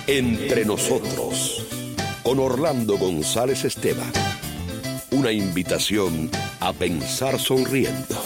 Entre nosotros, con Orlando González Esteban. Una invitación a pensar sonriendo.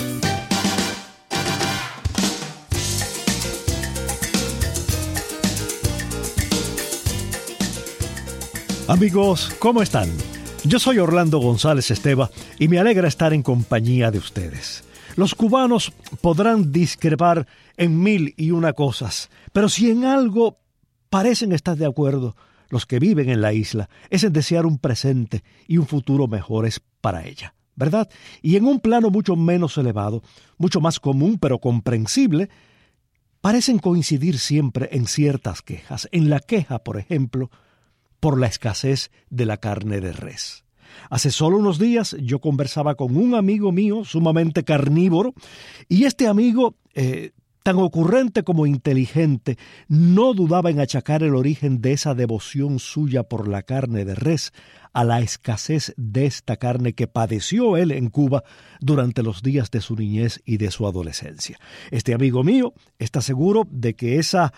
Amigos, ¿cómo están? Yo soy Orlando González Esteban y me alegra estar en compañía de ustedes. Los cubanos podrán discrepar en mil y una cosas, pero si en algo parecen estar de acuerdo los que viven en la isla, es en desear un presente y un futuro mejores para ella, ¿verdad? Y en un plano mucho menos elevado, mucho más común pero comprensible, parecen coincidir siempre en ciertas quejas. En la queja, por ejemplo, por la escasez de la carne de res. Hace solo unos días yo conversaba con un amigo mío sumamente carnívoro y este amigo, tan ocurrente como inteligente, no dudaba en achacar el origen de esa devoción suya por la carne de res a la escasez de esta carne que padeció él en Cuba durante los días de su niñez y de su adolescencia. Este amigo mío está seguro de que esa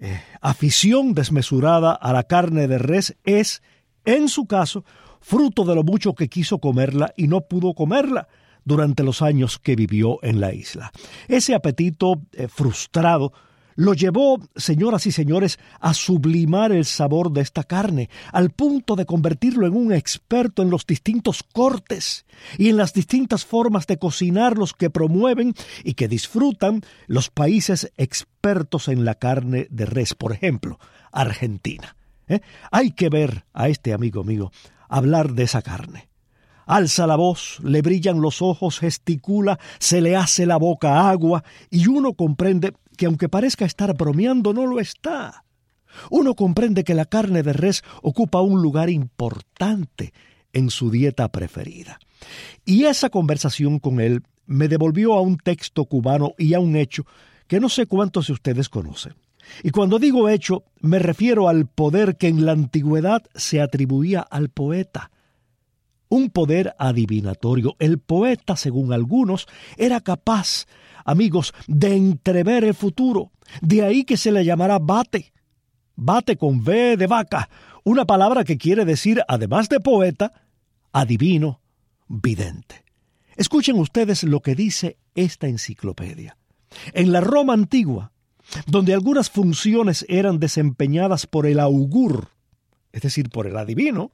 afición desmesurada a la carne de res es, en su caso, fruto de lo mucho que quiso comerla y no pudo comerla durante los años que vivió en la isla. Ese apetito frustrado lo llevó, señoras y señores, a sublimar el sabor de esta carne, al punto de convertirlo en un experto en los distintos cortes y en las distintas formas de cocinar los que promueven y que disfrutan los países expertos en la carne de res, por ejemplo, Argentina. Hay que ver a este amigo mío hablar de esa carne. Alza la voz, le brillan los ojos, gesticula, se le hace la boca agua y uno comprende que aunque parezca estar bromeando, no lo está. Uno comprende que la carne de res ocupa un lugar importante en su dieta preferida. Y esa conversación con él me devolvió a un texto cubano y a un hecho que no sé cuántos de ustedes conocen. Y cuando digo hecho, me refiero al poder que en la antigüedad se atribuía al poeta. Un poder adivinatorio. El poeta, según algunos, era capaz, amigos, de entrever el futuro. De ahí que se le llamará vate. Vate con V de vaca. Una palabra que quiere decir, además de poeta, adivino, vidente. Escuchen ustedes lo que dice esta enciclopedia. En la Roma antigua, donde algunas funciones eran desempeñadas por el augur, es decir, por el adivino,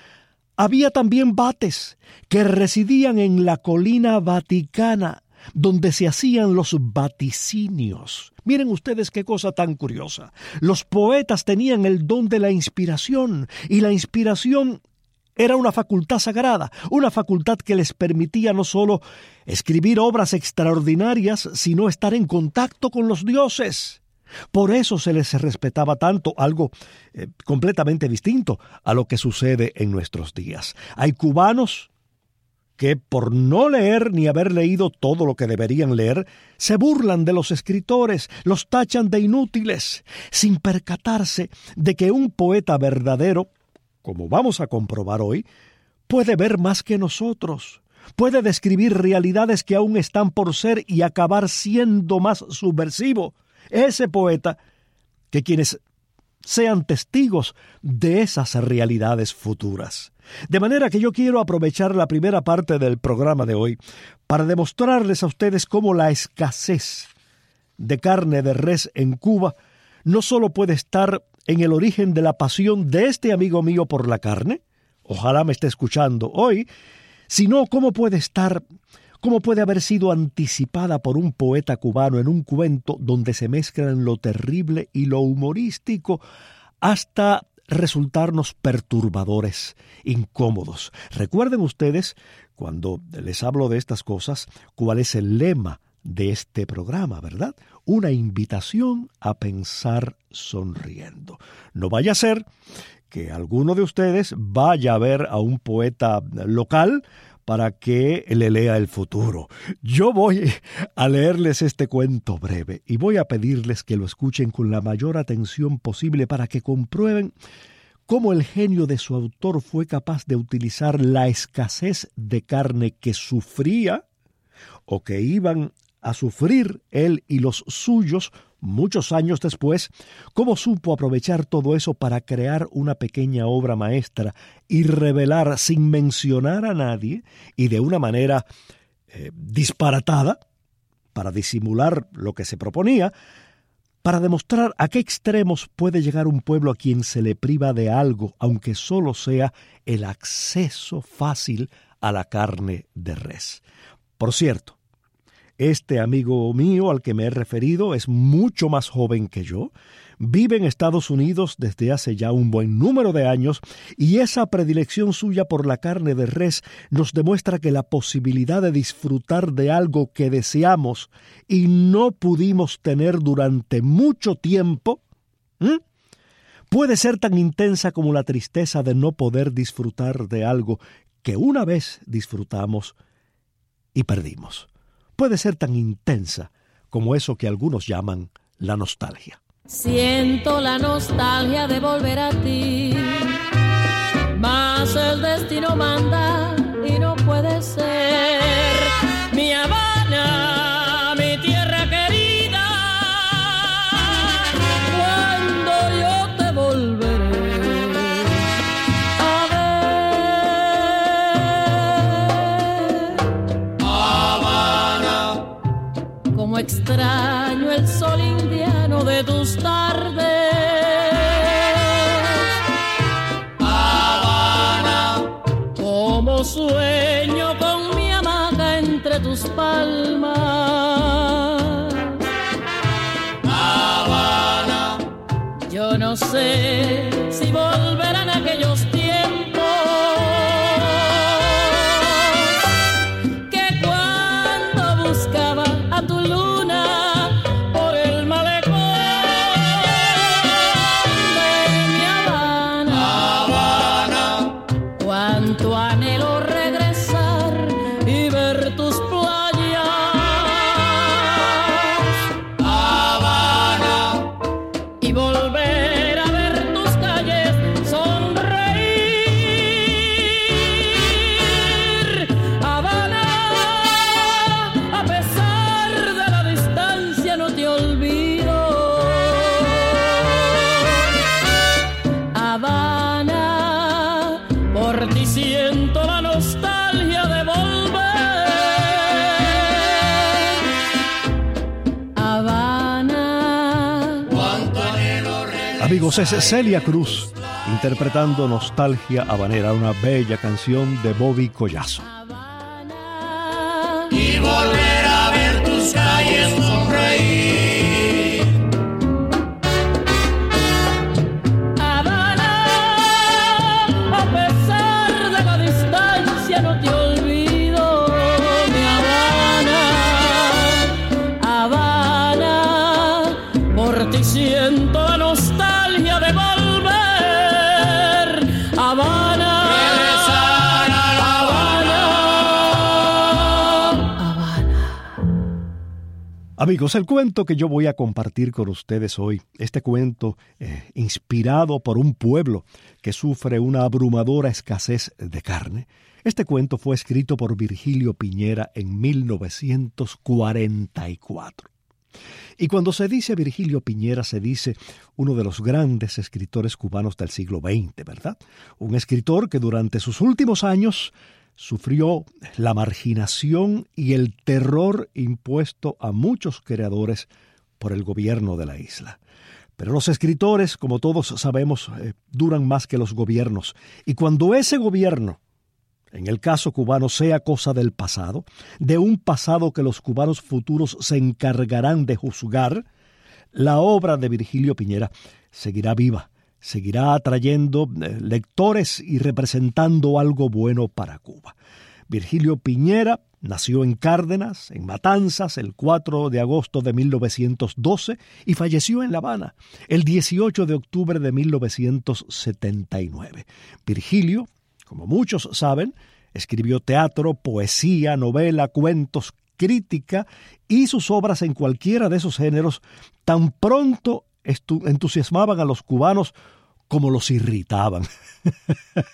había también vates que residían en la colina vaticana, donde se hacían los vaticinios. Miren ustedes qué cosa tan curiosa. Los poetas tenían el don de la inspiración, y la inspiración era una facultad sagrada, una facultad que les permitía no solo escribir obras extraordinarias, sino estar en contacto con los dioses. Por eso se les respetaba tanto, algo completamente distinto a lo que sucede en nuestros días. Hay cubanos que por no leer ni haber leído todo lo que deberían leer, se burlan de los escritores, los tachan de inútiles, sin percatarse de que un poeta verdadero, como vamos a comprobar hoy, puede ver más que nosotros. Puede describir realidades que aún están por ser y acabar siendo más subversivo. Ese poeta, que quienes sean testigos de esas realidades futuras. De manera que yo quiero aprovechar la primera parte del programa de hoy para demostrarles a ustedes cómo la escasez de carne de res en Cuba no solo puede estar en el origen de la pasión de este amigo mío por la carne, ojalá me esté escuchando hoy, sino cómo puede haber sido anticipada por un poeta cubano en un cuento donde se mezclan lo terrible y lo humorístico hasta resultarnos perturbadores, incómodos. Recuerden ustedes, cuando les hablo de estas cosas, cuál es el lema de este programa, ¿verdad? Una invitación a pensar sonriendo. No vaya a ser que alguno de ustedes vaya a ver a un poeta local para que le lea el futuro. Yo voy a leerles este cuento breve y voy a pedirles que lo escuchen con la mayor atención posible para que comprueben cómo el genio de su autor fue capaz de utilizar la escasez de carne que sufría o que iban a sufrir él y los suyos muchos años después, cómo supo aprovechar todo eso para crear una pequeña obra maestra y revelar sin mencionar a nadie y de una manera disparatada, para disimular lo que se proponía, para demostrar a qué extremos puede llegar un pueblo a quien se le priva de algo, aunque solo sea el acceso fácil a la carne de res. Por cierto, este amigo mío al que me he referido es mucho más joven que yo, vive en Estados Unidos desde hace ya un buen número de años y esa predilección suya por la carne de res nos demuestra que la posibilidad de disfrutar de algo que deseamos y no pudimos tener durante mucho tiempo, puede ser tan intensa como la tristeza de no poder disfrutar de algo que una vez disfrutamos y perdimos. Puede ser tan intensa como eso que algunos llaman la nostalgia. Siento la nostalgia de volver a ti, mas el destino manda y no puede ser. Mi Habana, mi tierra querida, cuando yo te volveré a ver. Habana, como extraño el sol indiano de tus tardes. Habana, como sueño con mi hamaca entre tus palmas. Habana, yo no sé si volverán aquellos tiempos que cuando buscaba a tu luna Amigos, es Celia Cruz interpretando Nostalgia Habanera, una bella canción de Bobby Collazo. Y volver a ver tus calles sonreír. Habana, a pesar de la distancia no te olvido. Mi Habana, Habana, por ti siento la nostalgia de volver. Habana, Regresar a La Habana. Amigos, el cuento que yo voy a compartir con ustedes hoy, este cuento inspirado por un pueblo que sufre una abrumadora escasez de carne, este cuento fue escrito por Virgilio Piñera en 1944. Y cuando se dice Virgilio Piñera, se dice uno de los grandes escritores cubanos del siglo XX, ¿verdad? Un escritor que durante sus últimos años sufrió la marginación y el terror impuesto a muchos creadores por el gobierno de la isla. Pero los escritores, como todos sabemos, duran más que los gobiernos. Y cuando ese gobierno, en el caso cubano, sea cosa del pasado, de un pasado que los cubanos futuros se encargarán de juzgar, la obra de Virgilio Piñera seguirá viva, seguirá atrayendo lectores y representando algo bueno para Cuba. Virgilio Piñera nació en Cárdenas, en Matanzas, el 4 de agosto de 1912 y falleció en La Habana el 18 de octubre de 1979. Virgilio, como muchos saben, escribió teatro, poesía, novela, cuentos, crítica y sus obras en cualquiera de esos géneros tan pronto entusiasmaban a los cubanos como los irritaban,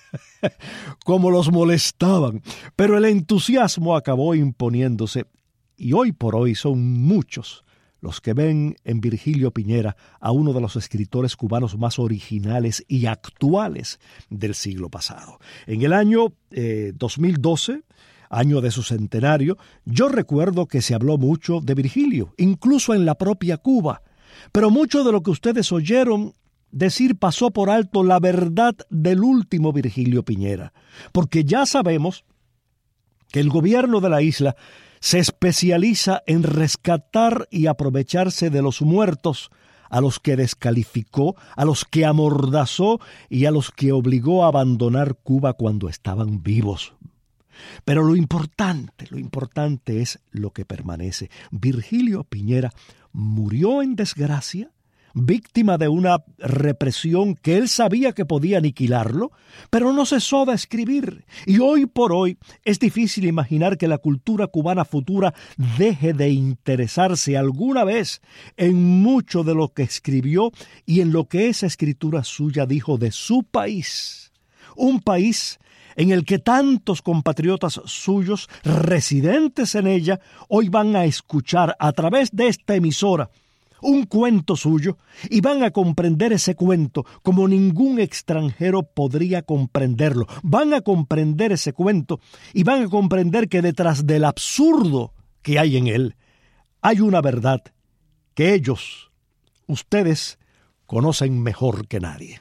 como los molestaban. Pero el entusiasmo acabó imponiéndose y hoy por hoy son muchos los que ven en Virgilio Piñera a uno de los escritores cubanos más originales y actuales del siglo pasado. En el año 2012, año de su centenario, yo recuerdo que se habló mucho de Virgilio, incluso en la propia Cuba, pero mucho de lo que ustedes oyeron decir pasó por alto la verdad del último Virgilio Piñera, porque ya sabemos que el gobierno de la isla se especializa en rescatar y aprovecharse de los muertos, a los que descalificó, a los que amordazó y a los que obligó a abandonar Cuba cuando estaban vivos. Pero lo importante es lo que permanece. Virgilio Piñera murió en desgracia, víctima de una represión que él sabía que podía aniquilarlo, pero no cesó de escribir. Y hoy por hoy es difícil imaginar que la cultura cubana futura deje de interesarse alguna vez en mucho de lo que escribió y en lo que esa escritura suya dijo de su país. Un país en el que tantos compatriotas suyos, residentes en ella, hoy van a escuchar a través de esta emisora un cuento suyo y van a comprender ese cuento como ningún extranjero podría comprenderlo. Van a comprender ese cuento y van a comprender que detrás del absurdo que hay en él hay una verdad que ellos, ustedes, conocen mejor que nadie.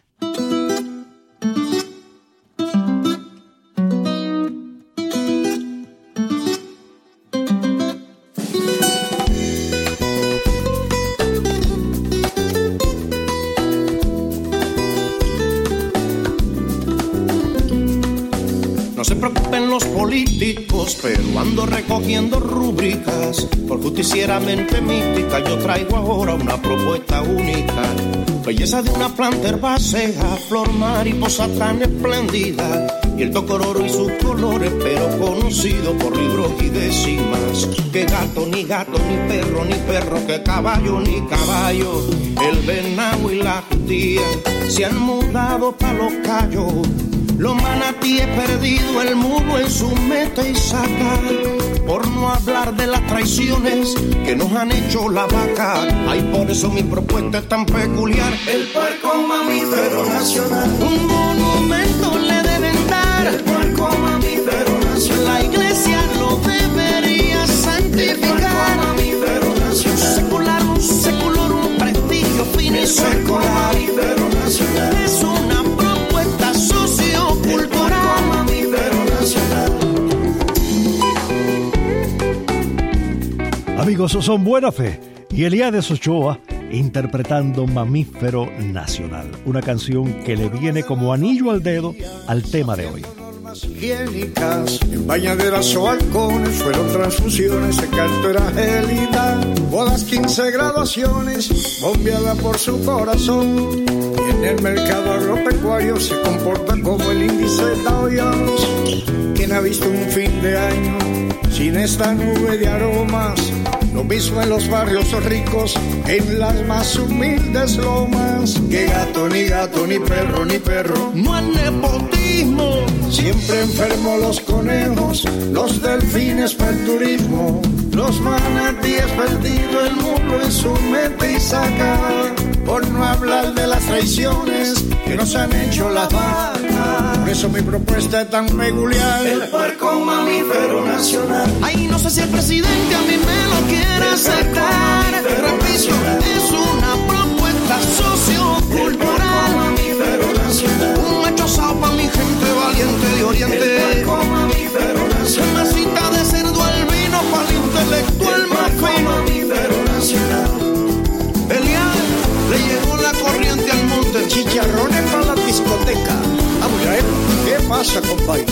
Políticos, pero ando recogiendo rúbricas por justicieramente mística. Yo traigo ahora una propuesta única. Belleza de una planta herbácea, flor mariposa tan espléndida, y el tocororo y sus colores, pero conocido por libros y décimas. Que gato, ni perro, que caballo, ni caballo. El venado y la judía se han mudado pa' los Cayos. Los manatíes perdido, el mudo en su meta y saca. Por no hablar de las traiciones que nos han hecho la vaca. Ay, por eso mi propuesta es tan peculiar. El puerco mamífero nacional. Un monumento le deben dar. El puerco mamífero nacional. La iglesia lo debería santificar. El puerco mamífero nacional. Un secular, un prestigio fino y secular. El puerco mamífero nacional. Es una propuesta sociocultural. Amigos, son Buena Fe y Eliades Ochoa interpretando Mamífero Nacional, una canción que le viene como anillo al dedo al tema de hoy. Higiénicas, en bañaderas o halcones, fueron transfusiones de cartera gélida, bodas, 15 graduaciones, bombeada por su corazón. Y en el mercado agropecuario se comporta como el índice Dow Jones. ¿Quién ha visto un fin de año sin esta nube de aromas? Lo mismo en los barrios ricos, en las más humildes lomas. Que gato, ni perro. No hay nepotismo. Siempre enfermos los conejos, los delfines para el turismo. Los manatíes perdido, el mundo en su mente y saca. Por no hablar de las traiciones que nos han hecho las vacas. Por eso mi propuesta es tan peculiar. El puerco mamífero nacional. Ay, no sé si el presidente a mí me lo quiere aceptar. Repito, es una propuesta sociocultural. El mamífero nacional. Un hecho asado para mi gente valiente de Oriente. El puerco mamífero nacional. Una cita de cerdo al vino para el intelectual más fino. Mamífero nacional. Eliades le llegó la corriente al monte. Chicharrones para la discoteca. Vamos a ver, ¿qué pasa, compadre?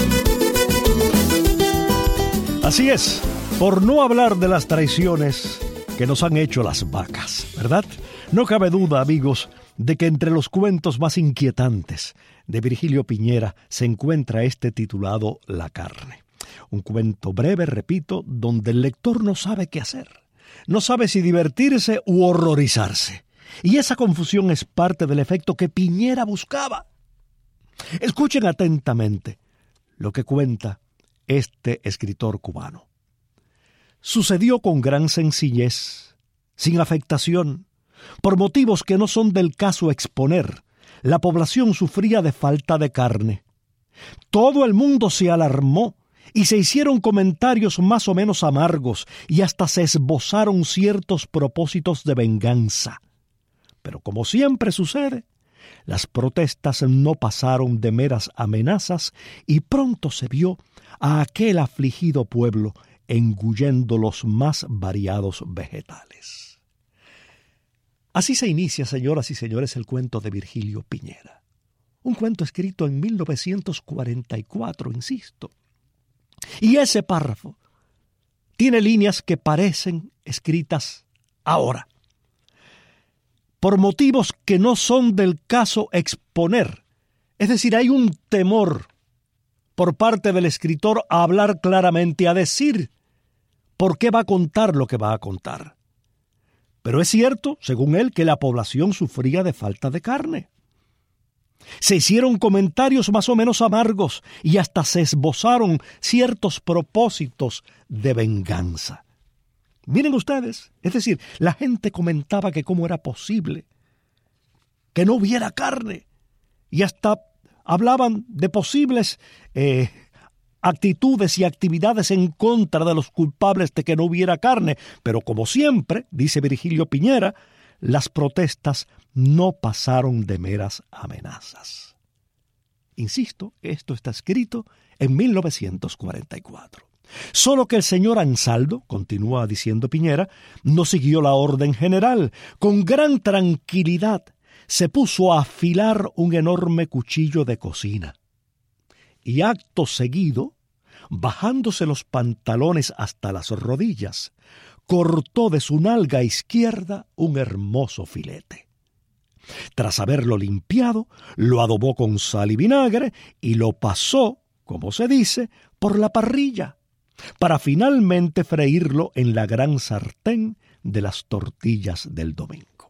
Así es, por no hablar de las traiciones que nos han hecho las vacas, ¿verdad? No cabe duda, amigos, de que entre los cuentos más inquietantes de Virgilio Piñera se encuentra este titulado La carne. Un cuento breve, repito, donde el lector no sabe qué hacer. No sabe si divertirse u horrorizarse. Y esa confusión es parte del efecto que Piñera buscaba. Escuchen atentamente lo que cuenta este escritor cubano. sucedió con gran sencillez, sin afectación. Por motivos que no son del caso exponer, la población sufría de falta de carne. Todo el mundo se alarmó y se hicieron comentarios más o menos amargos y hasta se esbozaron ciertos propósitos de venganza. Pero como siempre sucede, las protestas no pasaron de meras amenazas y pronto se vio a aquel afligido pueblo engullendo los más variados vegetales. Así se inicia, señoras y señores, el cuento de Virgilio Piñera. Un cuento escrito en 1944, insisto. Y ese párrafo tiene líneas que parecen escritas ahora. Por motivos que no son del caso exponer. Es decir, hay un temor por parte del escritor a hablar claramente, a decir por qué va a contar lo que va a contar. Pero es cierto, según él, que la población sufría de falta de carne. Se hicieron comentarios más o menos amargos y hasta se esbozaron ciertos propósitos de venganza. Miren ustedes, es decir, la gente comentaba que cómo era posible que no hubiera carne y hasta hablaban de posibles actitudes y actividades en contra de los culpables de que no hubiera carne. Pero como siempre, dice Virgilio Piñera, las protestas no pasaron de meras amenazas. Insisto, esto está escrito en 1944. Solo que el señor Ansaldo, continúa diciendo Piñera, no siguió la orden general. Con gran tranquilidad se puso a afilar un enorme cuchillo de cocina. Y acto seguido, bajándose los pantalones hasta las rodillas, cortó de su nalga izquierda un hermoso filete. Tras haberlo limpiado, lo adobó con sal y vinagre y lo pasó, como se dice, por la parrilla, para finalmente freírlo en la gran sartén de las tortillas del domingo.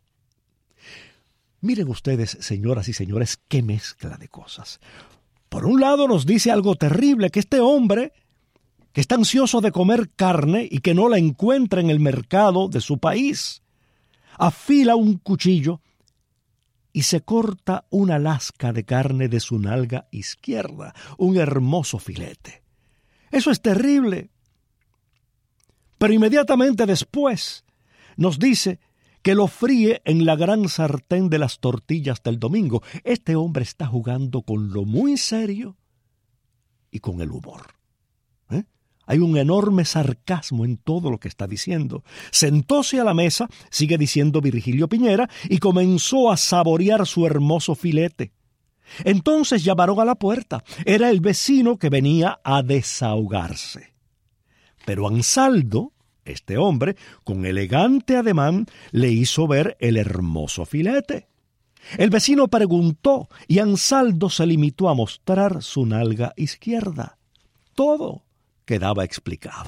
Miren ustedes, señoras y señores, qué mezcla de cosas. Por un lado nos dice algo terrible, que este hombre, que está ansioso de comer carne y que no la encuentra en el mercado de su país, afila un cuchillo y se corta una lasca de carne de su nalga izquierda, un hermoso filete. Eso es terrible. Pero inmediatamente después nos dice que lo fríe en la gran sartén de las tortillas del domingo. Este hombre está jugando con lo muy serio y con el humor. Hay un enorme sarcasmo en todo lo que está diciendo. Sentóse a la mesa, sigue diciendo Virgilio Piñera, y comenzó a saborear su hermoso filete. Entonces llamaron a la puerta. Era el vecino que venía a desahogarse. Pero Ansaldo, este hombre, con elegante ademán, le hizo ver el hermoso filete. El vecino preguntó y Ansaldo se limitó a mostrar su nalga izquierda. Todo quedaba explicado.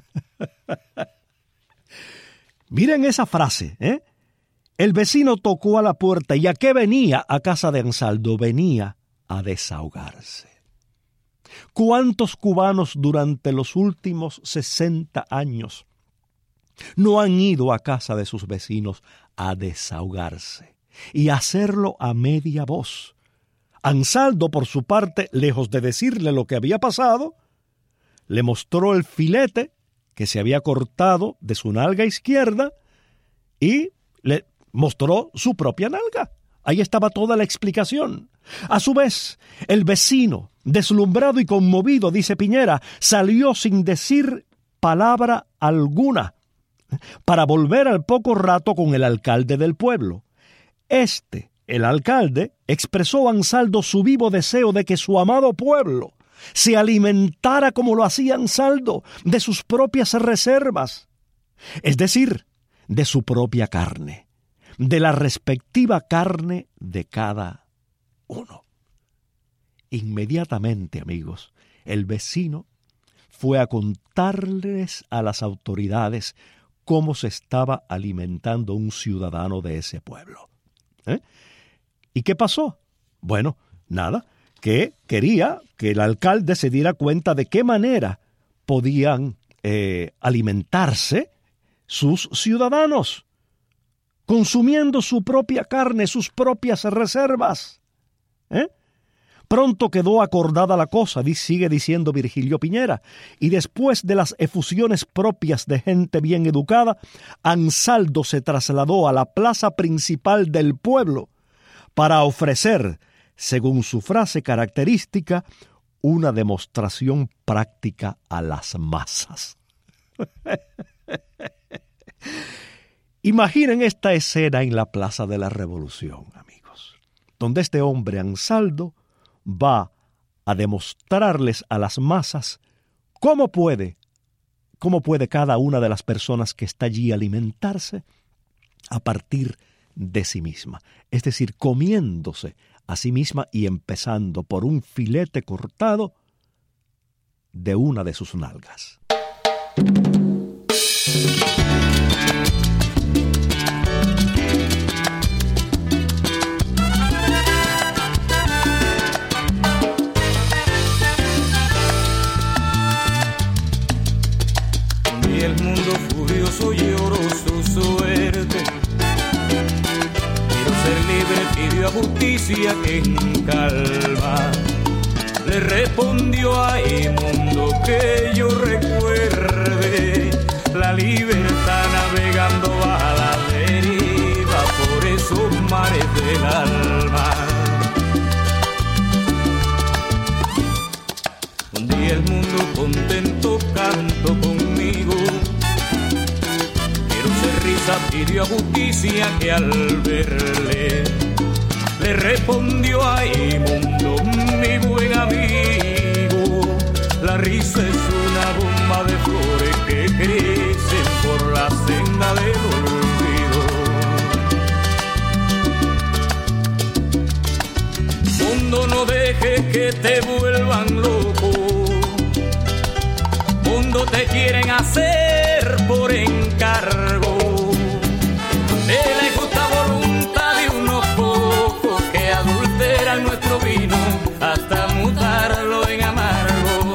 Miren esa frase, El vecino tocó a la puerta y ¿a qué venía a casa de Ansaldo? Venía a desahogarse. ¿Cuántos cubanos durante los últimos 60 años no han ido a casa de sus vecinos a desahogarse y hacerlo a media voz? Ansaldo, por su parte, lejos de decirle lo que había pasado, le mostró el filete que se había cortado de su nalga izquierda y le mostró su propia nalga. Ahí estaba toda la explicación. A su vez, el vecino, deslumbrado y conmovido, dice Piñera, salió sin decir palabra alguna para volver al poco rato con el alcalde del pueblo. El alcalde, expresó a Ansaldo su vivo deseo de que su amado pueblo se alimentara como lo hacía Ansaldo, de sus propias reservas, es decir, de su propia carne, de la respectiva carne de cada uno. Inmediatamente, amigos, el vecino fue a contarles a las autoridades cómo se estaba alimentando un ciudadano de ese pueblo. ¿Y qué pasó? Bueno, nada, que quería que el alcalde se diera cuenta de qué manera podían alimentarse sus ciudadanos, consumiendo su propia carne, sus propias reservas. Pronto quedó acordada la cosa, sigue diciendo Virgilio Piñera, y después de las efusiones propias de gente bien educada, Ansaldo se trasladó a la plaza principal del pueblo para ofrecer, según su frase característica, una demostración práctica a las masas. Imaginen esta escena en la Plaza de la Revolución, amigos, donde este hombre Ansaldo va a demostrarles a las masas cómo puede cada una de las personas que está allí alimentarse a partir de sí misma, es decir, comiéndose a sí misma y empezando por un filete cortado de una de sus nalgas. Y el mundo furioso lloró su suerte. Quiero ser libre, pidió a justicia que en calma le respondió a mundo que yo recuerde. La libertad navegando a la deriva por esos mares del alma. Un día el mundo contento cantó conmigo. Quiero ser risa, pidió a justicia que al verle le respondió a mundo, mi buen amigo. La risa es una bomba de flores que crecen por la senda del olvido. Mundo, no dejes que te vuelvan loco. Mundo, te quieren hacer por encargo. De la injusta voluntad de unos pocos que adulteran nuestro vino hasta mutarlo en amargo.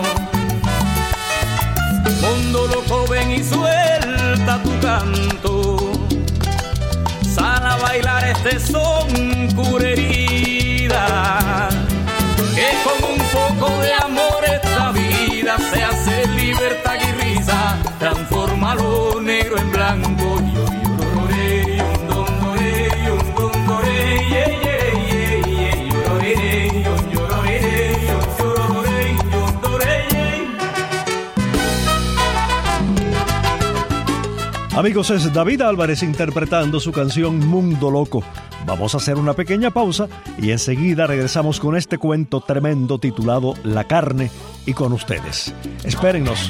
Mundo, loco, ven y suelta tu canto. Sal a bailar este son, cura herida. Que con un poco de amor esta vida se hace libertad y risa. Transforma lo negro en blanco. Amigos, es David Álvarez interpretando su canción Mundo Loco. Vamos a hacer una pequeña pausa y enseguida regresamos con este cuento tremendo titulado La carne y con ustedes. Espérennos.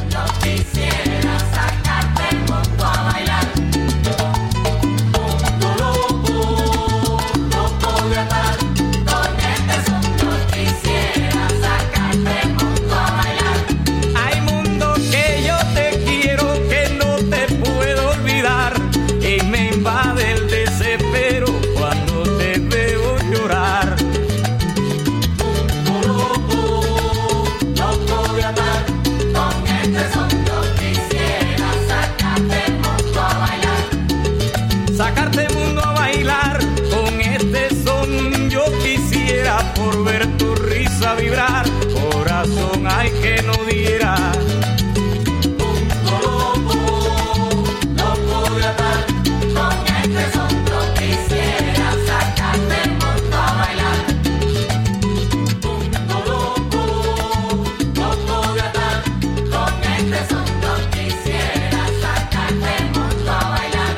Por ver tu risa vibrar, corazón, ay que no diera. Mundo loco, loco de atar, con este son yo quisiera sacarte el mundo a bailar. Mundo loco, loco de atar, con este son yo quisiera sacarte el mundo a bailar.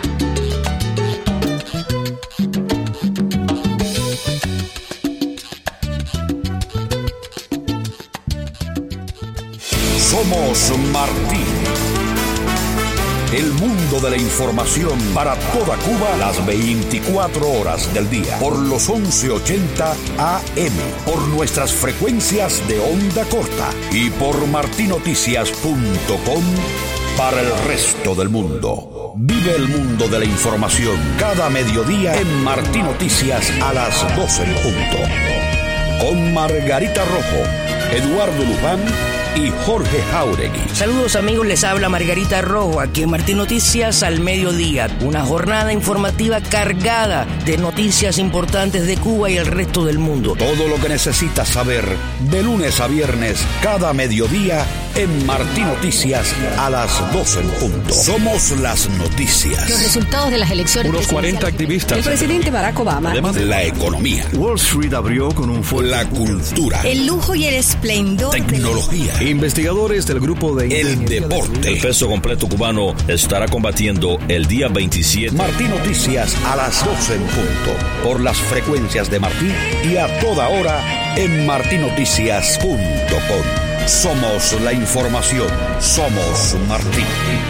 Somos Martín. El mundo de la información para toda Cuba las 24 horas del día. Por los 1180 AM. Por nuestras frecuencias de onda corta. Y por martinoticias.com para el resto del mundo. Vive el mundo de la información cada mediodía en Martín Noticias a las 12 en punto. Con Margarita Rojo, Eduardo Luján y Jorge Jauregui. Saludos amigos, les habla Margarita Rojo, aquí en Martín Noticias al mediodía. Una jornada informativa cargada de noticias importantes de Cuba y el resto del mundo. Todo lo que necesitas saber de lunes a viernes, cada mediodía en Martín Noticias a las 12 en punto. Somos las noticias. Los resultados de las elecciones. Unos 40 activistas. El presidente Barack Obama. Además, la economía. Wall Street abrió con un fuerte. La cultura. El lujo y el esplendor. Tecnología. Investigadores del grupo de... El deporte. El peso completo cubano estará combatiendo el día 27. Martín Noticias a las 12 en punto. Por las frecuencias de Martín y a toda hora en martinoticias.com. Somos la información. Somos Martín.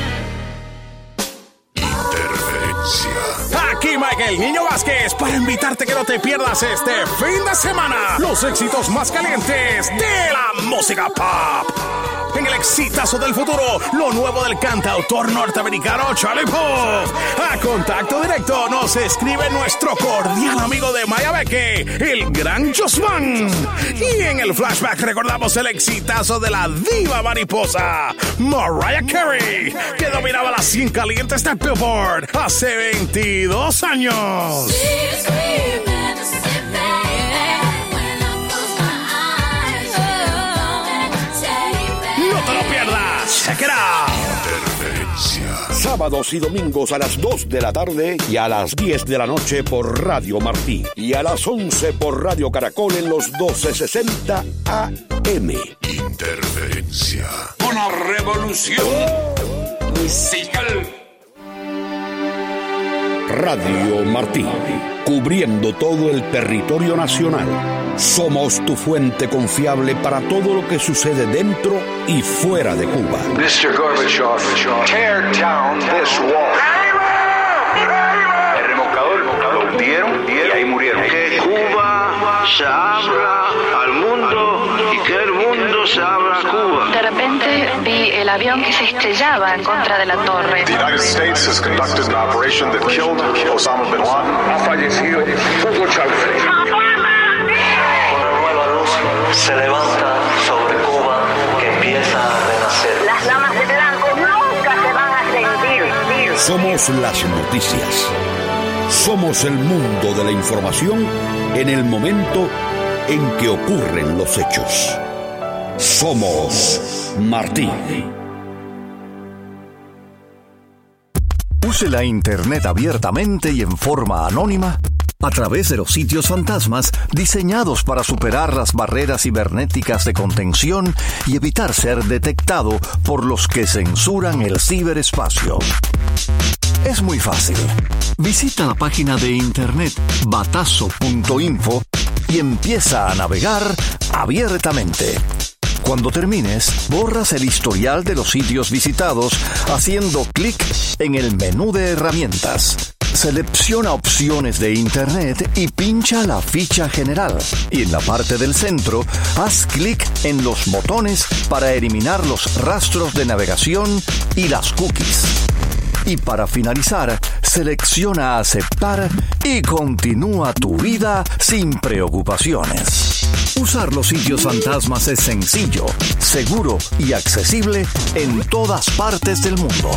Aquí Michael Niño Vázquez para invitarte que no te pierdas este fin de semana los éxitos más calientes de la música pop. En el exitazo del futuro, lo nuevo del cantautor norteamericano Charlie Puth. A contacto directo nos escribe nuestro cordial amigo de Mayabeque, el gran Josman. Y en el flashback recordamos el exitazo de la diva mariposa Mariah Carey, que dominaba las 100 calientes de Billboard hace 22 años. No te lo pierdas. Check it out. Sábados y domingos a las 2 de la tarde y a las 10 de la noche por Radio Martí. Y a las 11 por Radio Caracol en los 1260 AM. Interferencia. Una revolución musical. Radio Martí, cubriendo todo el territorio nacional. Somos tu fuente confiable para todo lo que sucede dentro y fuera de Cuba. Mr. Gorbachev, tear down this wall. El remolcador lo hundieron y ahí murieron. Que Cuba se abra al mundo y que el mundo se abra a Cuba. De repente vi el avión que se estrellaba en contra de la torre. The United States has conducted an operation that killed Osama bin Laden. Ha fallecido Hugo Chávez. Una nueva luz se levanta sobre Cuba que empieza a renacer. Las damas de blanco nunca se van a rendir. Somos las noticias. Somos el mundo de la información en el momento en que ocurren los hechos. Somos Martín. Use la Internet abiertamente y en forma anónima a través de los sitios fantasmas diseñados para superar las barreras cibernéticas de contención y evitar ser detectado por los que censuran el ciberespacio. Es muy fácil. Visita la página de internet batazo.info y empieza a navegar abiertamente. Cuando termines, borras el historial de los sitios visitados haciendo clic en el menú de herramientas. Selecciona opciones de Internet y pincha la ficha general. Y en la parte del centro, haz clic en los botones para eliminar los rastros de navegación y las cookies. Y para finalizar, selecciona aceptar y continúa tu vida sin preocupaciones. Usar los sitios fantasmas es sencillo, seguro y accesible en todas partes del mundo.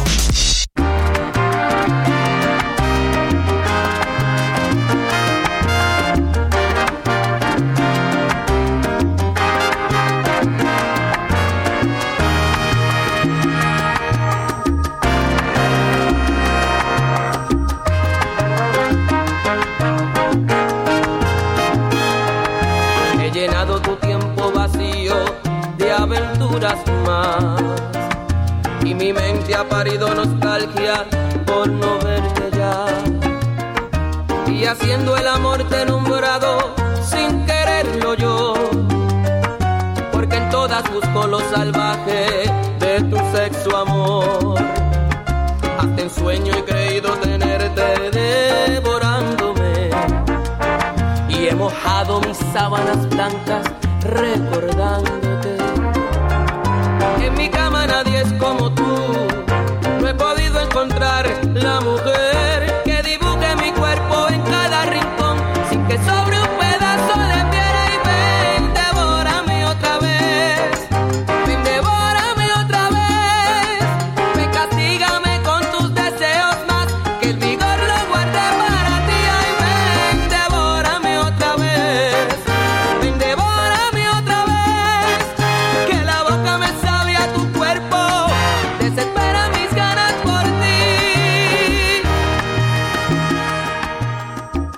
Más y mi mente ha parido nostalgia por no verte ya, y haciendo el amor te he nombrado sin quererlo yo, porque en todas busco lo salvaje de tu sexo amor. Hasta en sueño he creído tenerte devorándome, y he mojado mis sábanas blancas recordándote. En mi cama nadie es como tú. No he podido encontrar la mujer que dibuje mi cuerpo en cada rincón, sin que sobre un pedazo de piedra. Y ven, devórame otra vez. Ven,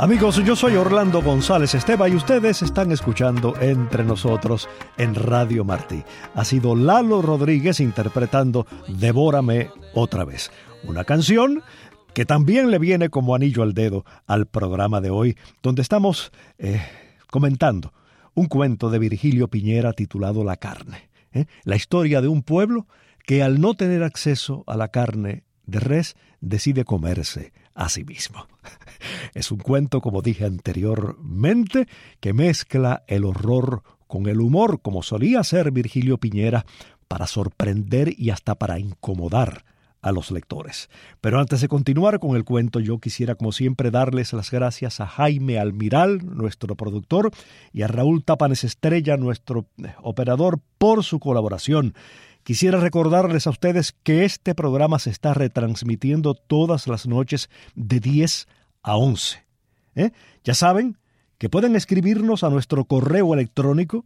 Amigos, yo soy Orlando González Esteva y ustedes están escuchando Entre Nosotros en Radio Martí. Ha sido Lalo Rodríguez interpretando Devórame otra vez, una canción que también le viene como anillo al dedo al programa de hoy, donde estamos comentando un cuento de Virgilio Piñera titulado La carne. La historia de un pueblo que al no tener acceso a la carne de res decide comerse a sí mismo. Es un cuento, como dije anteriormente, que mezcla el horror con el humor, como solía hacer Virgilio Piñera, para sorprender y hasta para incomodar a los lectores. Pero antes de continuar con el cuento, yo quisiera, como siempre, darles las gracias a Jaime Almiral, nuestro productor, y a Raúl Tapanes Estrella, nuestro operador, por su colaboración. Quisiera recordarles a ustedes que este programa se está retransmitiendo todas las noches de 10 a 11. Ya saben que pueden escribirnos a nuestro correo electrónico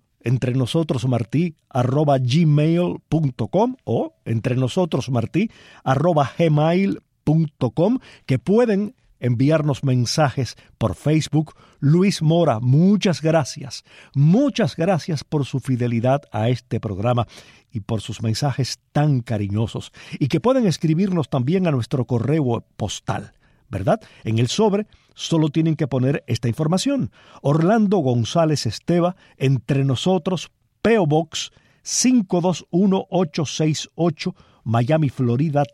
entrenosotrosmarti@gmail.com o entrenosotrosmarti@gmail.com, que pueden enviarnos mensajes por Facebook. Luis Mora, muchas gracias por su fidelidad a este programa y por sus mensajes tan cariñosos, y que pueden escribirnos también a nuestro correo postal, ¿verdad? En el sobre solo tienen que poner esta información: Orlando González Esteva, Entre Nosotros, P.O. Box 521868, Miami, Florida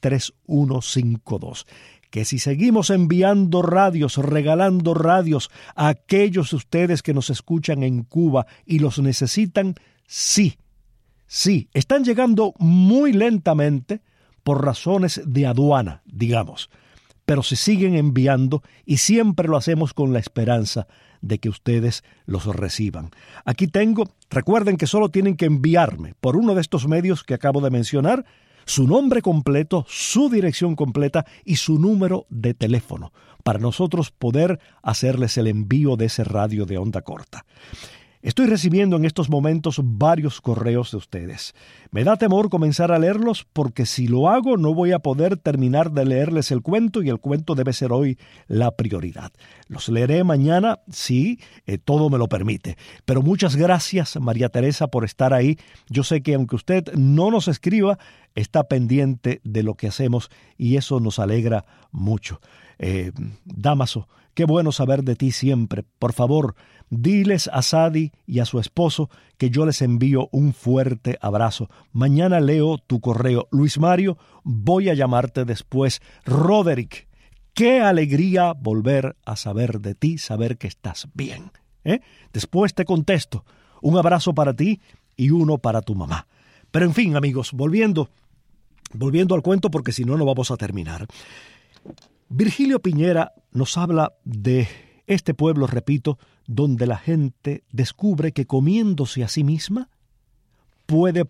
33152. Que si seguimos enviando radios, regalando radios a aquellos de ustedes que nos escuchan en Cuba y los necesitan, sí, están llegando muy lentamente por razones de aduana, digamos, pero se siguen enviando y siempre lo hacemos con la esperanza de que ustedes los reciban. Aquí tengo, recuerden que solo tienen que enviarme por uno de estos medios que acabo de mencionar su nombre completo, su dirección completa y su número de teléfono para nosotros poder hacerles el envío de ese radio de onda corta. Estoy recibiendo en estos momentos varios correos de ustedes. Me da temor comenzar a leerlos porque si lo hago no voy a poder terminar de leerles el cuento y el cuento debe ser hoy la prioridad. Los leeré mañana si todo me lo permite. Pero muchas gracias, María Teresa, por estar ahí. Yo sé que aunque usted no nos escriba, está pendiente de lo que hacemos y eso nos alegra mucho. Dámaso, qué bueno saber de ti siempre. Por favor, diles a Sadi y a su esposo que yo les envío un fuerte abrazo. Mañana leo tu correo. Luis Mario, voy a llamarte después. Roderick, qué alegría volver a saber de ti, saber que estás bien. Después te contesto. Un abrazo para ti y uno para tu mamá. Pero en fin, amigos, volviendo al cuento porque si no, no vamos a terminar. Virgilio Piñera nos habla de este pueblo, repito, donde la gente descubre que comiéndose a sí misma puede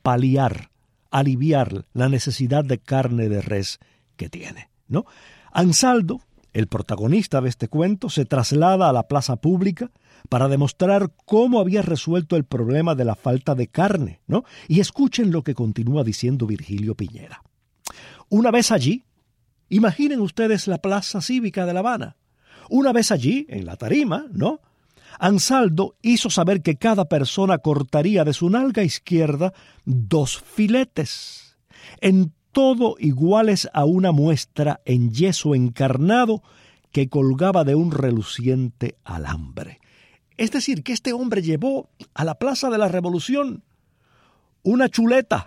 aliviar la necesidad de carne de res que tiene, ¿no? Ansaldo, el protagonista de este cuento, se traslada a la plaza pública para demostrar cómo había resuelto el problema de la falta de carne, ¿no? Y escuchen lo que continúa diciendo Virgilio Piñera. Una vez allí, imaginen ustedes la plaza cívica de La Habana. Una vez allí, en la tarima, ¿no? Ansaldo hizo saber que cada persona cortaría de su nalga izquierda 2 filetes, en todo iguales a una muestra en yeso encarnado que colgaba de un reluciente alambre. Es decir, que este hombre llevó a la Plaza de la Revolución una chuleta,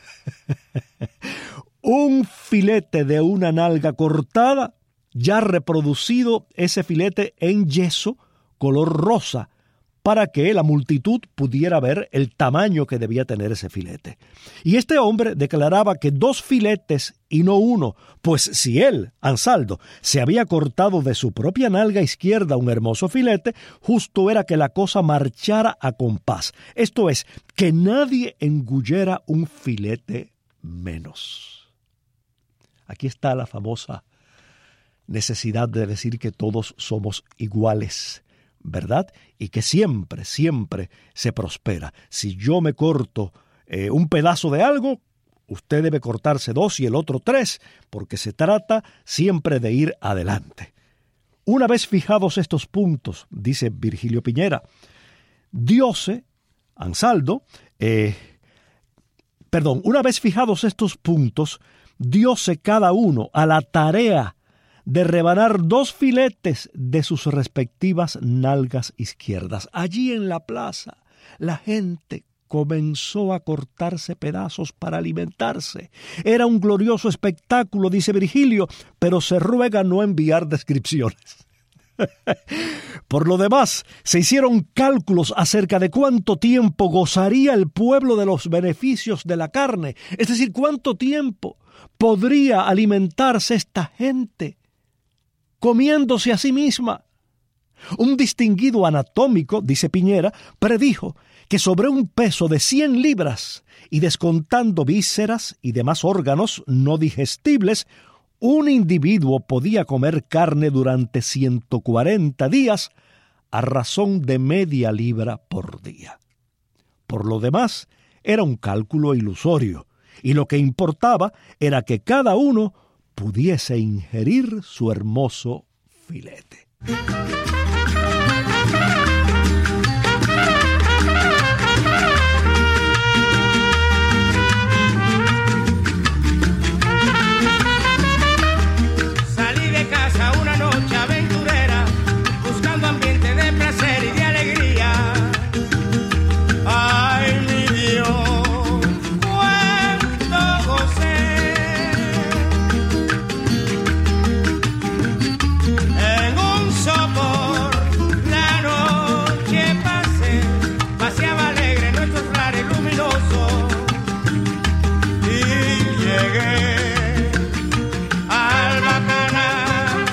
un filete de una nalga cortada, ya reproducido ese filete en yeso color rosa, para que la multitud pudiera ver el tamaño que debía tener ese filete. Y este hombre declaraba que 2 filetes y no uno, pues si él, Ansaldo, se había cortado de su propia nalga izquierda un hermoso filete, justo era que la cosa marchara a compás. Esto es, que nadie engullera un filete menos. Aquí está la famosa necesidad de decir que todos somos iguales, ¿verdad? Y que siempre se prospera. Si yo me corto un pedazo de algo, usted debe cortarse 2 y el otro 3, porque se trata siempre de ir adelante. Una vez fijados estos puntos, dice Virgilio Piñera, una vez fijados estos puntos, diose cada uno a la tarea de rebanar 2 filetes de sus respectivas nalgas izquierdas. Allí en la plaza, la gente comenzó a cortarse pedazos para alimentarse. Era un glorioso espectáculo, dice Virgilio, pero se ruega no enviar descripciones. Por lo demás, se hicieron cálculos acerca de cuánto tiempo gozaría el pueblo de los beneficios de la carne, es decir, cuánto tiempo podría alimentarse esta gente comiéndose a sí misma. Un distinguido anatómico, dice Piñera, predijo que sobre un peso de 100 libras y descontando vísceras y demás órganos no digestibles, un individuo podía comer carne durante 140 días a razón de media libra por día. Por lo demás, era un cálculo ilusorio, y lo que importaba era que cada uno pudiese ingerir su hermoso filete. Salí de casa una noche aventurera, buscando ambiente de placer y de alegría. Ay, mi Dios, cuánto gocé. En un sopor la noche pasé, paseaba alegre en nuestros lares luminosos y llegué al Bacaná.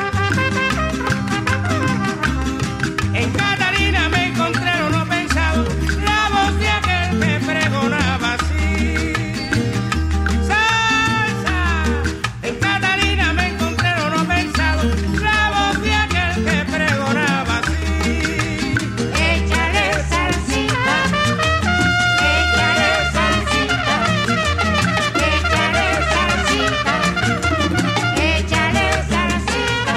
En Catalina me encontré lo no pensado, la voz de aquel que pregonaba así. Salsa. En Catalina me encontré lo no pensado, la voz de aquel que pregonaba así. Échale salsita, échale salsita, échale salsita, échale salsita.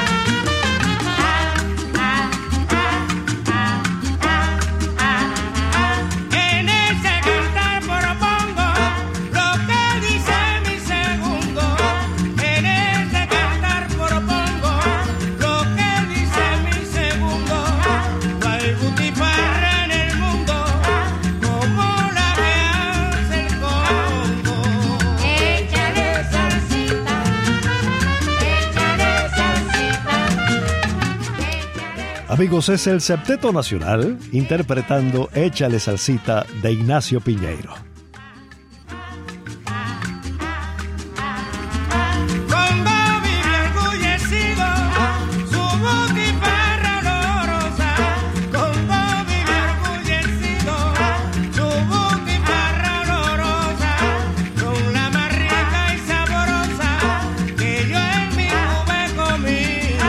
En ese cantar propongo lo que dice mi segundo. En ese cantar propongo lo que dice mi segundo. No hay butifarra en el mundo como la que hace el Congo. Échale salsita, échale salsita. Amigos, es el Septeto Nacional interpretando Échale Salsita de Ignacio Piñeiro. Congo vive orgullecido, su butifarra olorosa. Congo vive orgullecido, su butifarra olorosa. Son la más rica y sabrosa que yo en mi Cuba he comido.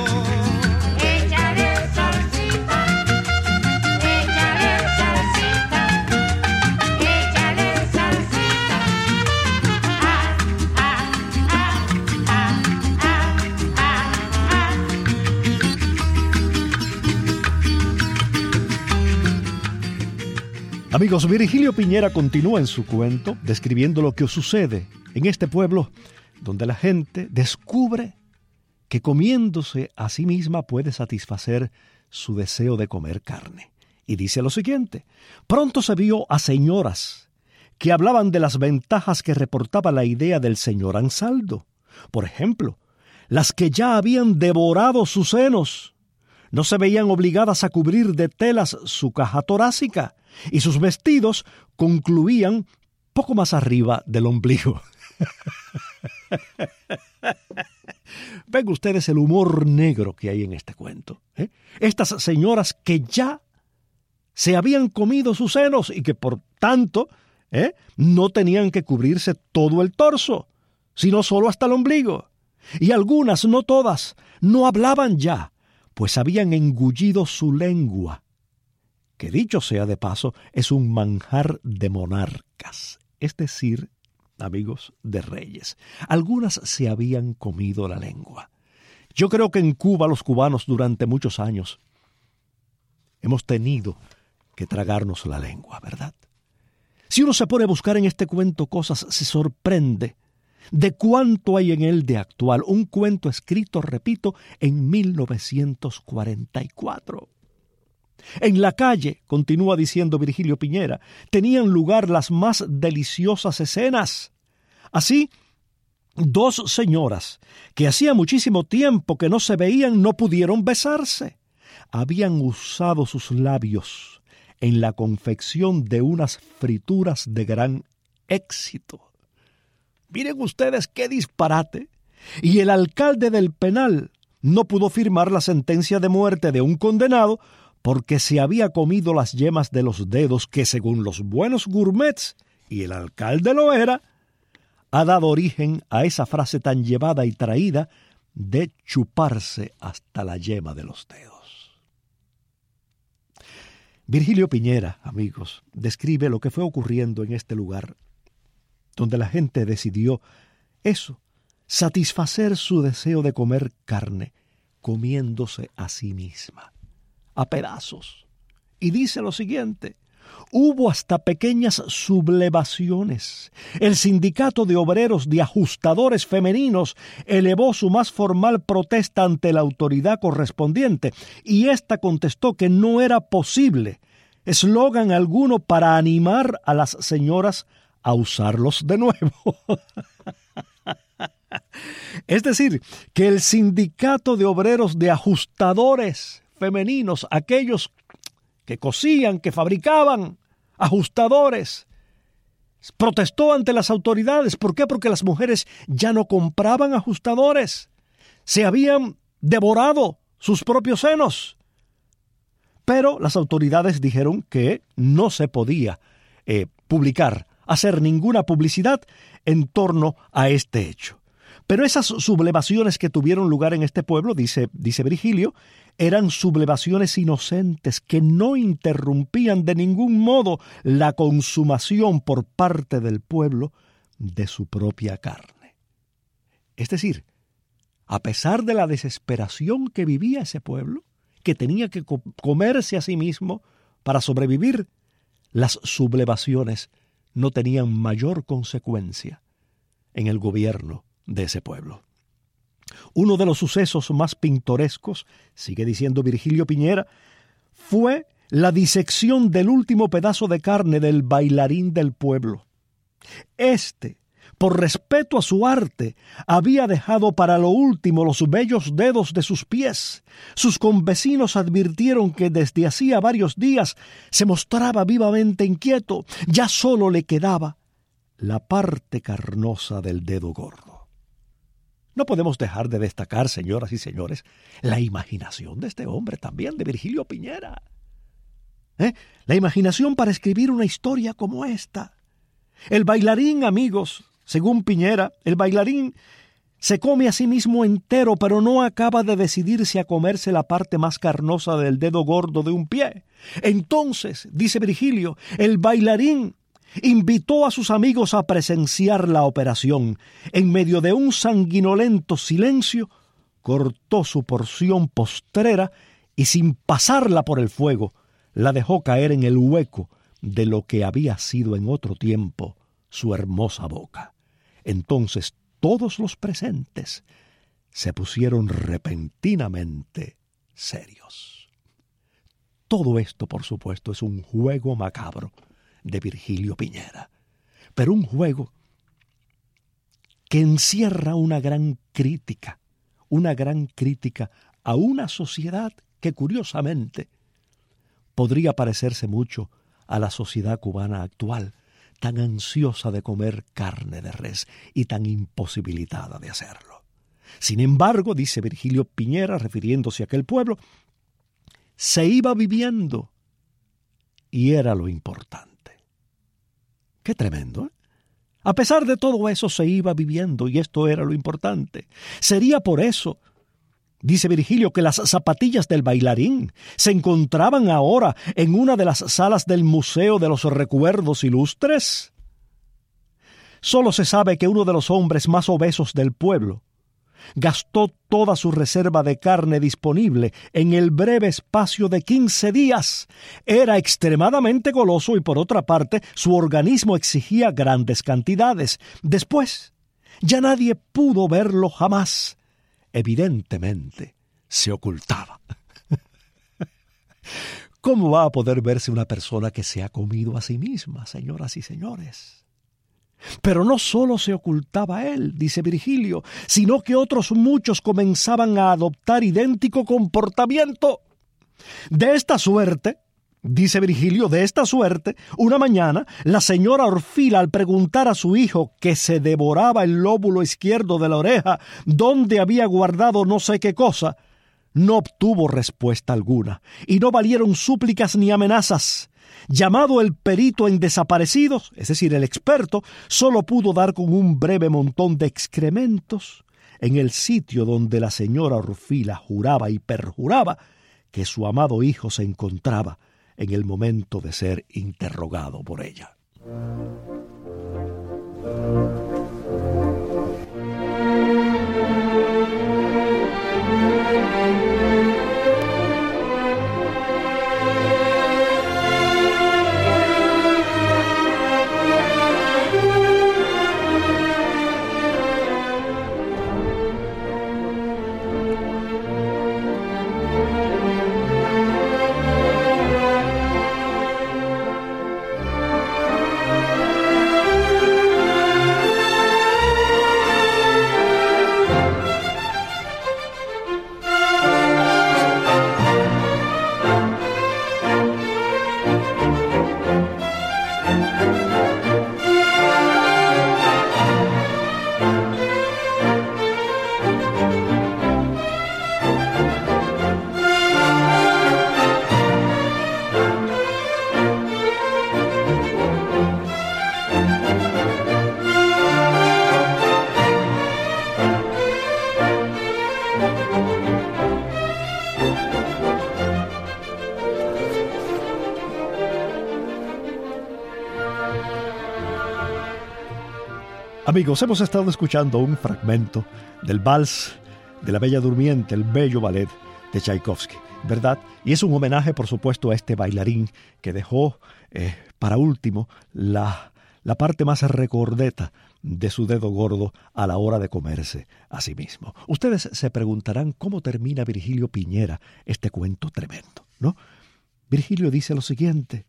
Échale salsita, échale salsita, échale salsita. Amigos, Virgilio Piñera continúa en su cuento describiendo lo que sucede en este pueblo donde la gente descubre que comiéndose a sí misma puede satisfacer su deseo de comer carne. Y dice lo siguiente: pronto se vio a señoras que hablaban de las ventajas que reportaba la idea del señor Ansaldo. Por ejemplo, las que ya habían devorado sus senos no se veían obligadas a cubrir de telas su caja torácica, y sus vestidos concluían poco más arriba del ombligo. Ven ustedes el humor negro que hay en este cuento, ¿eh? Estas señoras que ya se habían comido sus senos y que por tanto no tenían que cubrirse todo el torso, sino solo hasta el ombligo. Y algunas, no todas, no hablaban ya, pues habían engullido su lengua, que dicho sea de paso, es un manjar de monarcas, es decir, amigos, de reyes. Algunas se habían comido la lengua. Yo creo que en Cuba los cubanos durante muchos años hemos tenido que tragarnos la lengua, ¿verdad? Si uno se pone a buscar en este cuento cosas, se sorprende de cuánto hay en él de actual. Un cuento escrito, repito, en 1944. En la calle, continúa diciendo Virgilio Piñera, tenían lugar las más deliciosas escenas. Así, dos señoras que hacía muchísimo tiempo que no se veían no pudieron besarse. Habían usado sus labios en la confección de unas frituras de gran éxito. Miren ustedes qué disparate. Y el alcalde del penal no pudo firmar la sentencia de muerte de un condenado porque se había comido las yemas de los dedos que, según los buenos gourmets, y el alcalde lo era, ha dado origen a esa frase tan llevada y traída de chuparse hasta la yema de los dedos. Virgilio Piñera, amigos, describe lo que fue ocurriendo en este lugar, donde la gente decidió eso, satisfacer su deseo de comer carne, comiéndose a sí misma, a pedazos. Y dice lo siguiente: hubo hasta pequeñas sublevaciones. El sindicato de obreros de ajustadores femeninos elevó su más formal protesta ante la autoridad correspondiente, y ésta contestó que no era posible eslogan alguno para animar a las señoras a usarlos de nuevo. Es decir, que el sindicato de obreros de ajustadores femeninos, aquellos que cosían, que fabricaban ajustadores, protestó ante las autoridades. ¿Por qué? Porque las mujeres ya no compraban ajustadores. Se habían devorado sus propios senos. Pero las autoridades dijeron que no se podía hacer ninguna publicidad en torno a este hecho. Pero esas sublevaciones que tuvieron lugar en este pueblo, dice Virgilio, eran sublevaciones inocentes que no interrumpían de ningún modo la consumación por parte del pueblo de su propia carne. Es decir, a pesar de la desesperación que vivía ese pueblo, que tenía que comerse a sí mismo para sobrevivir, las sublevaciones no tenían mayor consecuencia en el gobierno de ese pueblo. Uno de los sucesos más pintorescos, sigue diciendo Virgilio Piñera, fue la disección del último pedazo de carne del bailarín del pueblo. Por respeto a su arte, había dejado para lo último los bellos dedos de sus pies. Sus convecinos advirtieron que desde hacía varios días se mostraba vivamente inquieto. Ya solo le quedaba la parte carnosa del dedo gordo. No podemos dejar de destacar, señoras y señores, la imaginación de este hombre también, de Virgilio Piñera. La imaginación para escribir una historia como esta. El bailarín, amigos, según Piñera, el bailarín se come a sí mismo entero, pero no acaba de decidirse a comerse la parte más carnosa del dedo gordo de un pie. Entonces, dice Virgilio, el bailarín invitó a sus amigos a presenciar la operación. En medio de un sanguinolento silencio, cortó su porción postrera y, sin pasarla por el fuego, la dejó caer en el hueco de lo que había sido en otro tiempo su hermosa boca. Entonces todos los presentes se pusieron repentinamente serios. Todo esto, por supuesto, es un juego macabro de Virgilio Piñera, pero un juego que encierra una gran crítica a una sociedad que, curiosamente, podría parecerse mucho a la sociedad cubana actual, tan ansiosa de comer carne de res y tan imposibilitada de hacerlo. Sin embargo, dice Virgilio Piñera, refiriéndose a aquel pueblo, se iba viviendo y era lo importante. ¡Qué tremendo! A pesar de todo eso, se iba viviendo y esto era lo importante. Sería por eso, dice Virgilio, que las zapatillas del bailarín se encontraban ahora en una de las salas del Museo de los Recuerdos Ilustres. Solo se sabe que uno de los hombres más obesos del pueblo gastó toda su reserva de carne disponible en el breve espacio de 15 días. Era extremadamente goloso y, por otra parte, su organismo exigía grandes cantidades. Después, ya nadie pudo verlo jamás. Evidentemente, se ocultaba. ¿Cómo va a poder verse una persona que se ha comido a sí misma, señoras y señores? Pero no solo se ocultaba él, dice Virgilio, sino que otros muchos comenzaban a adoptar idéntico comportamiento. De esta suerte, dice Virgilio, de esta suerte, una mañana, la señora Orfila, al preguntar a su hijo, que se devoraba el lóbulo izquierdo de la oreja, dónde había guardado no sé qué cosa, no obtuvo respuesta alguna, y no valieron súplicas ni amenazas. Llamado el perito en desaparecidos, es decir, el experto, solo pudo dar con un breve montón de excrementos en el sitio donde la señora Orfila juraba y perjuraba que su amado hijo se encontraba en el momento de ser interrogado por ella. Amigos, hemos estado escuchando un fragmento del vals de la Bella Durmiente, el bello ballet de Tchaikovsky, ¿verdad? Y es un homenaje, por supuesto, a este bailarín que dejó para último la parte más recordeta de su dedo gordo a la hora de comerse a sí mismo. Ustedes se preguntarán cómo termina Virgilio Piñera este cuento tremendo, ¿no? Virgilio dice lo siguiente.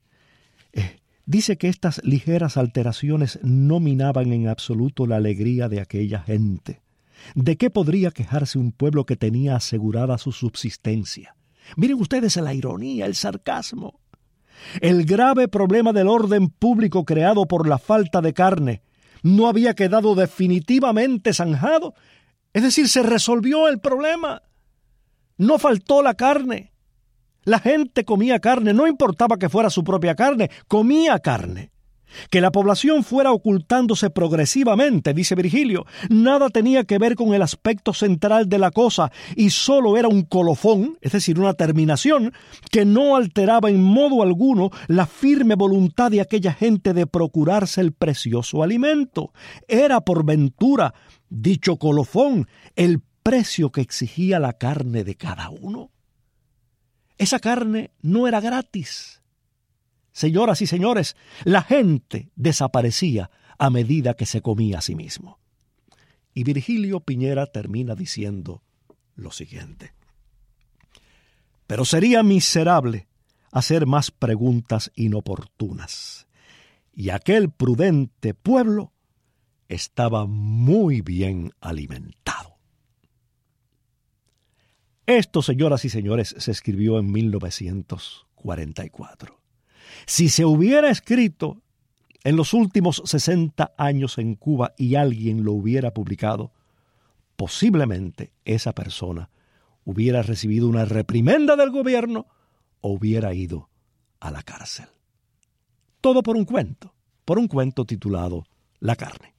Dice que estas ligeras alteraciones no minaban en absoluto la alegría de aquella gente. ¿De qué podría quejarse un pueblo que tenía asegurada su subsistencia? Miren ustedes la ironía, el sarcasmo. El grave problema del orden público creado por la falta de carne no había quedado definitivamente zanjado. Es decir, se resolvió el problema. No faltó la carne. La gente comía carne, no importaba que fuera su propia carne, comía carne. Que la población fuera ocultándose progresivamente, dice Virgilio, nada tenía que ver con el aspecto central de la cosa y solo era un colofón, es decir, una terminación, que no alteraba en modo alguno la firme voluntad de aquella gente de procurarse el precioso alimento. Era por ventura, dicho colofón, el precio que exigía la carne de cada uno. Esa carne no era gratis. Señoras y señores, la gente desaparecía a medida que se comía a sí mismo. Y Virgilio Piñera termina diciendo lo siguiente. Pero sería miserable hacer más preguntas inoportunas. Y aquel prudente pueblo estaba muy bien alimentado. Esto, señoras y señores, se escribió en 1944. Si se hubiera escrito en los últimos 60 años en Cuba y alguien lo hubiera publicado, posiblemente esa persona hubiera recibido una reprimenda del gobierno o hubiera ido a la cárcel. Todo por un cuento titulado La carne.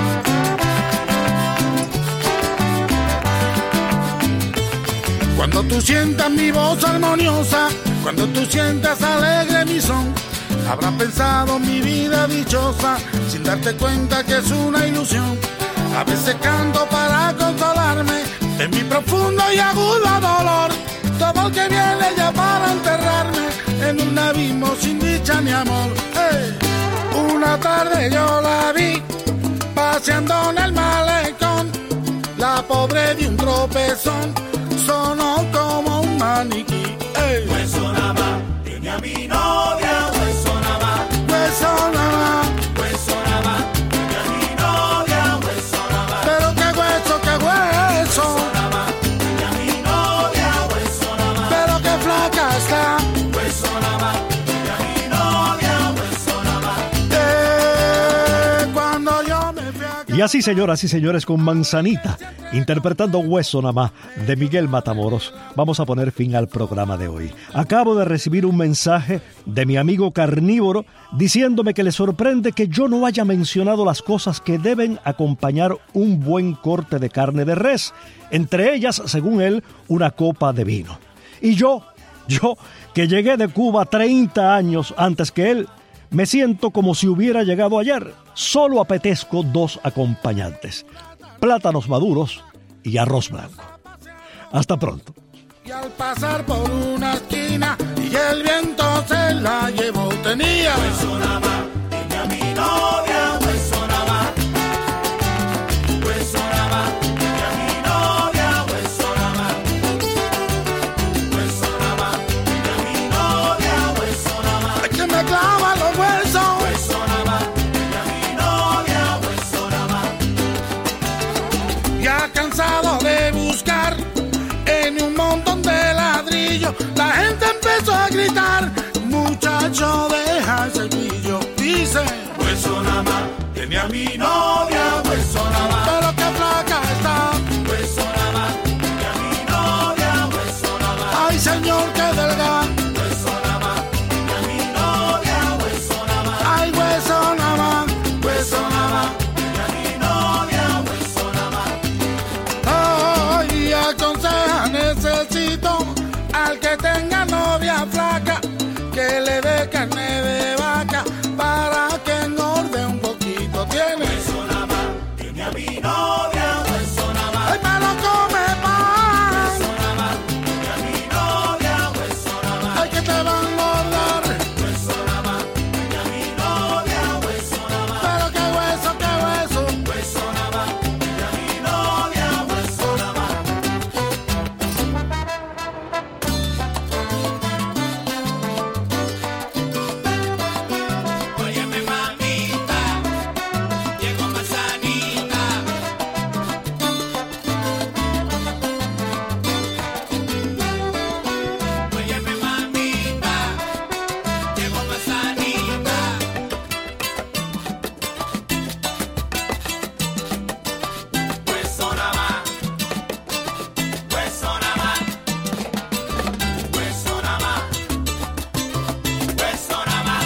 Cuando tú sientas mi voz armoniosa, cuando tú sientas alegre mi son, habrás pensado mi vida dichosa, sin darte cuenta que es una ilusión. A veces canto para consolarme en mi profundo y agudo dolor. Todo el que viene ya para enterrarme en un abismo sin dicha ni amor. Hey. Una tarde yo la vi paseando en el malecón. La pobre de un tropezón sonó como un maniquí. Hey. Hueso nada más, tiene a mi novia. Hueso nada más, hueso nada más, hueso nada más, tiene a mi novia. Hueso nada más, pero qué hueso, qué hueso. Hueso nada más, tiene a mi novia. Hueso nada más, pero qué flaca está. Hueso nada más, tiene a mi novia. Hueso nada más. Cuando yo me fui a... Y así, señoras y señores, con Manzanita, interpretando Hueso nada más, de Miguel Matamoros, vamos a poner fin al programa de hoy. Acabo de recibir un mensaje de mi amigo Carnívoro diciéndome que le sorprende que yo no haya mencionado las cosas que deben acompañar un buen corte de carne de res, entre ellas, según él, una copa de vino. Y yo, que llegué de Cuba 30 años antes que él, me siento como si hubiera llegado ayer. Solo apetezco dos acompañantes: plátanos maduros y arroz blanco. Hasta pronto. Y al pasar por una esquina y el viento se la llevó, tenía hueso nada más, tiene a mi novia. Hueso nada más, hueso nada más, tiene a mi novia. Hueso nada más, hueso nada más, tiene a mi novia. Hueso nada más, es que me clava los huesos. Hueso nada más, tiene a mi novia. Hueso nada más. Ya cansado de buscar en un montón de ladrillos, la gente empezó a gritar: muchacho, deja el cepillo. Dice: hueso nada más, tiene a mi novia. Hueso nada más, pero qué flaca está. Hueso nada más, tiene a mi novia. Hueso nada más, ay señor, qué delgada. Hueso nada más, tiene a mi novia. Hueso nada más, ay hueso nada más, hueso nada más, tiene a mi novia. Hueso nada más. ay, aconseja, necesito al que tenga novia flaca que le dé carne de vaca para que engorde un poquito. Tiene hueso nada más, tiene a mi novia. Hueso nada más, ay, me lo come pan. Hueso nada más, tiene a mi novia. Hueso nada más, ay, que te va a engordar. Hueso nada más, tiene a mi novia. Hueso nada más, pero qué hueso, qué hueso. Hueso nada más, tiene a mi novia. Hueso nada más. Óyeme, mamita, llegó Manzanita. Óyeme, mamita, llegó Manzanita. Hueso nada más, hueso nada más, hueso nada más, hueso nada más,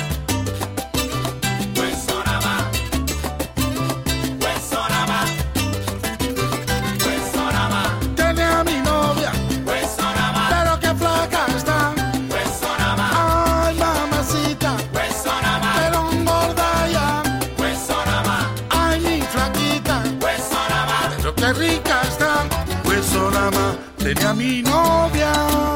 hueso nada más, hueso nada más, hueso nada más, Tiene a mi novia, hueso nada más, pero qué flaca está. hueso nada más, Ay, mamacita, hueso nada más, pero engorda ya. hueso nada más, Ay, mi flaquita, hueso nada más. pero qué rica está. Hueso nada más, tenía a mi novia.